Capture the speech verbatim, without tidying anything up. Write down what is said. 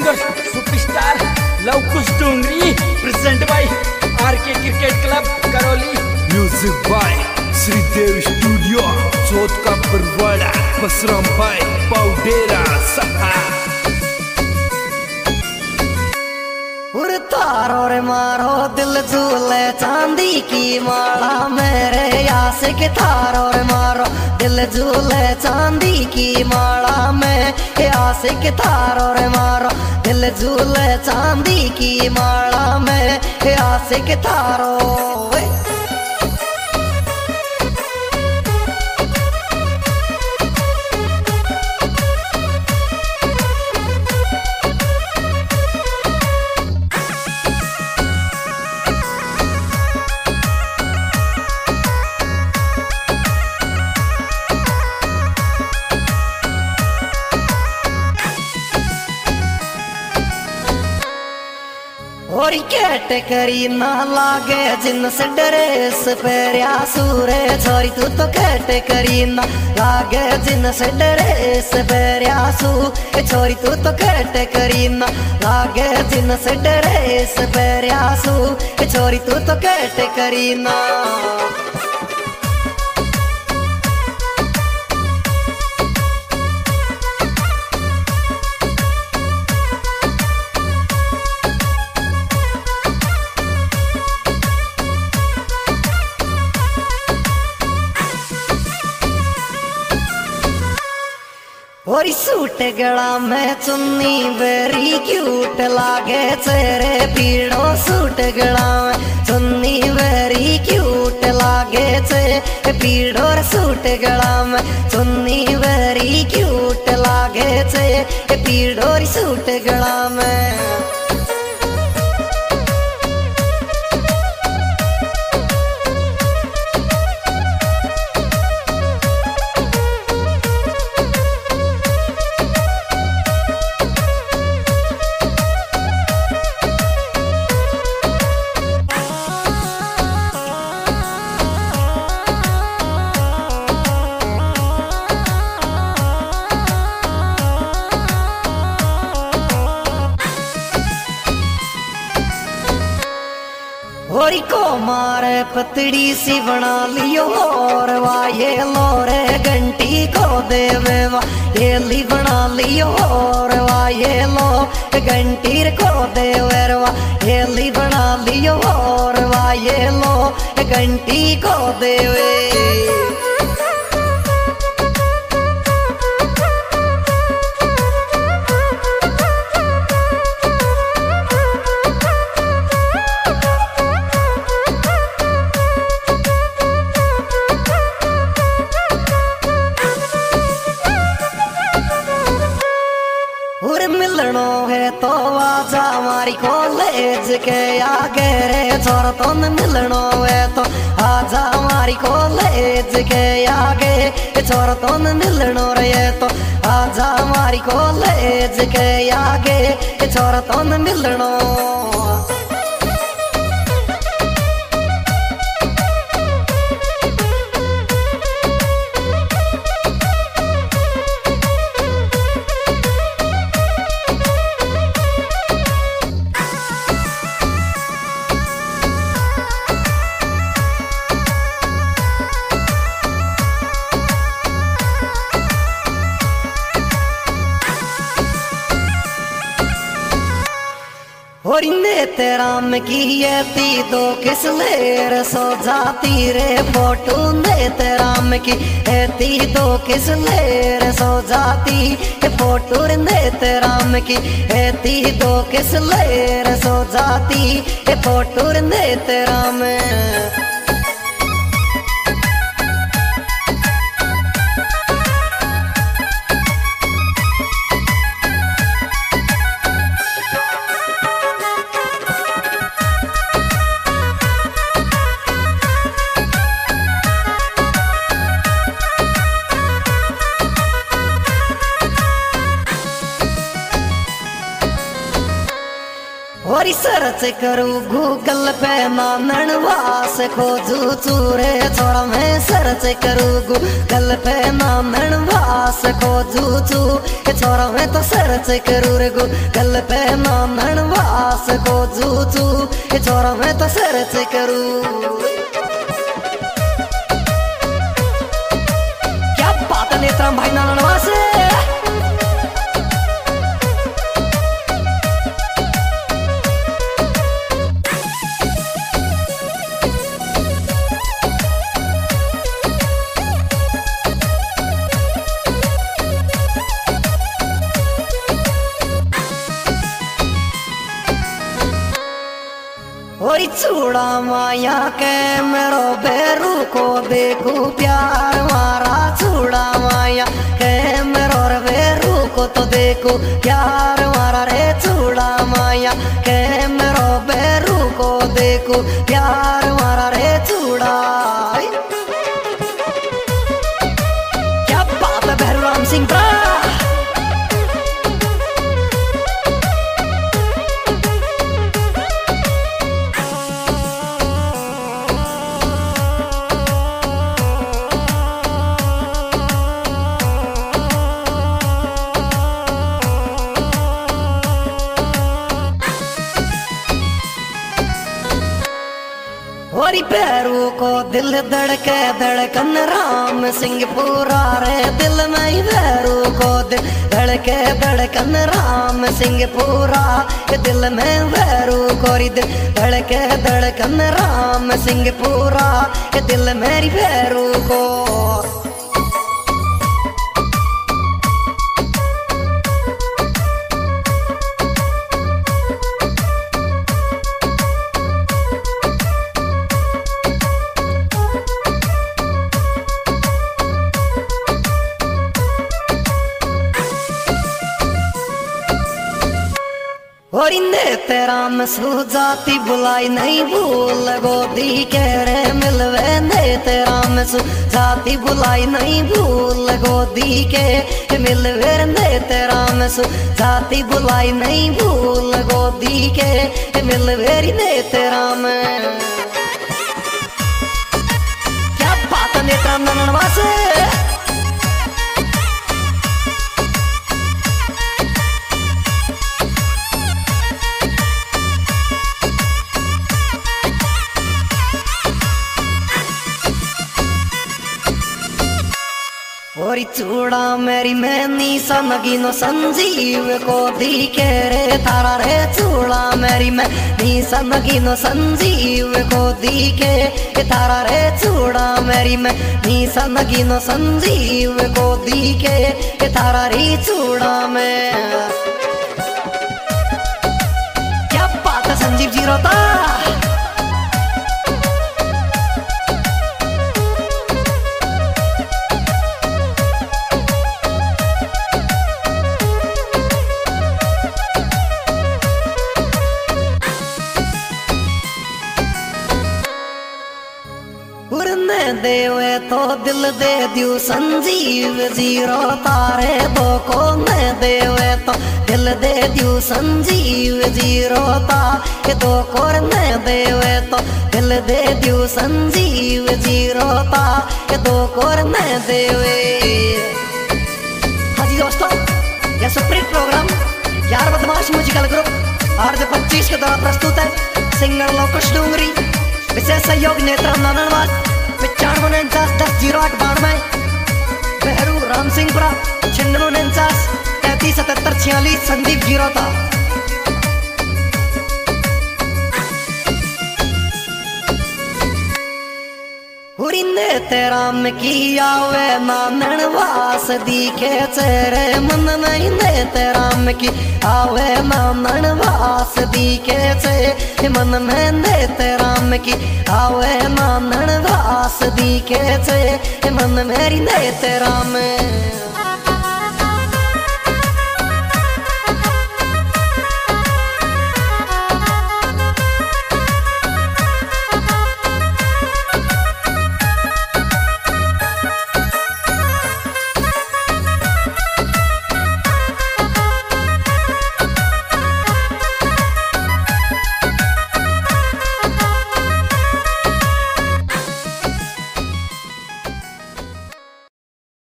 Singer superstar Lavkush Dongri present by RK cricket club Karauli. Music by Shridev studio Chauth का परवाड़ा बसराम भाई पाउडेरा सहा। तारो रे मारो दिल झूले चांदी की माला मेरे आशिक थारो रे मारो दिल झूले चांदी की माला में आशिक थारो रे मारो दिल झूले चांदी की माला में आशिक थारो। और कैटेगरी ना लागे जिनसे ड्रेस पेरिया सूरे छोरी तू तो कैटेगरी ना लागे जिनसे ड्रेस पेरिया सू छोरी तू तो कैटेगरी ना लागे जिनसे ड्रेस पेरिया सू छोरी तू तो कैटेगरी ना। और सूट गला में चुन्नी वेरी क्यूट लागे चेहरे पीड़ो सूट गला में चुन्नी वेरी क्यूट लागे चे पीड़ो सूट गला में चुन्नी वेरी क्यूट लागे चे पीड़ो सूट गला में। होरी को मारे पतड़ी सी बना लियो और वाये लोरे घंटी को देवे वा ये ली बना लियो और वाये लो घंटी को देवे वा ये ली बना लियो और वाये लो घंटी को देवे। मिलनो है तो आजा हमारी कॉलेज के आगे रे छोर तो मिलनो है तो आजा हमारी कॉलेज के आगे छोर तो मिलनो रे तो आजा हमारी कॉलेज के आगे छोर तो मिलनो। और नेतराम की ये ती दो किस लेर सो जाती रे फोटो नेतराम की है ती दो किस लेर सो जाती फोटो नेतराम की है ती दो किस लेर सो जाती फोटो नेतराम। और और सर्च करूँ गूगल पे नानन वास खोजू चूरे छोरा मैं सर्च करूँ गूगल पे नानन वास खोजू चू छोरा मैं तो सर्च करूँ रे गूगल पे नानन वास खोजू चू छोरा मैं तो सर्च करूँ। क्या बात है नेत्राम भाई नानन वास और चूड़ा माया के मेरो बेरू को देखू प्यार मारा चूड़ा माया के मेरो बेरू को तो देखू प्यार मारा रे चूड़ा माया के मेरो बेरू को देखू प्यार मारा रे चूड़ा। क्या बात है भैरू राम सिंह ब्रा और पैरों को दिल धड़के धड़कन राम सिंह पूरा रे दिल में पैरों को दिल धड़के धड़कन राम सिंह पूरा दिल में पैरों को दिल धड़के धड़कन राम सिंह पूरा दिल मेरी पैरों को। और इन्ने तेरा में सुजाती बुलाई नहीं भूल गोदी के रे मिलवे ने तेरा में सुजाती बुलाई नहीं भूल गोदी के मिलवे ने तेरा में सुजाती बुलाई नहीं भूल गोदी के मिलवे ने तेरा में। क्या बात नेत्रा ननवास और चूड़ा मेरी मैनी सनगिनो संजीव को दी के रे तारा रे चूड़ा मेरी मैनी सनगिनो संजीव को दी के तारा रे चूड़ा मेरी मैनी सनगिनो संजीव को दी के तारा रे चूड़ा में। क्या बात है संजीव जी रोता देवे तो दिल दे दियो संजीव जीरो तारे दो को मैं देवे तो दिल दे दियो संजीव जीरो तारे दो को मैं देवे तो दिल दे दियो संजीव जीरो तारे दो को मैं देवे। हाँ जी दोस्तों यह सुप्रीम प्रोग्राम यार बदमाश म्यूजिकल ग्रुप आर जे पच्चीस के द्वारा प्रस्तुत है। सिंगर लोकेश डूंगरी विशेष सहयोग नेत्राम नाननवास पिचानवे उनचास दस जीरो आठ बानवे बहरू राम सिंहपुरा छिन्नवे उनचास तैतीस सतहत्तर छियालीस संदीप जीरो था। उरिंदे तेरा में किया वे नानन वास दिखे चेहरे मन नहीं दे तेरा में की आवे नानन वास दिखे चे मन में दे तेरा में की आवे नानन वास दिखे चे मन मेरी दे तेरा में।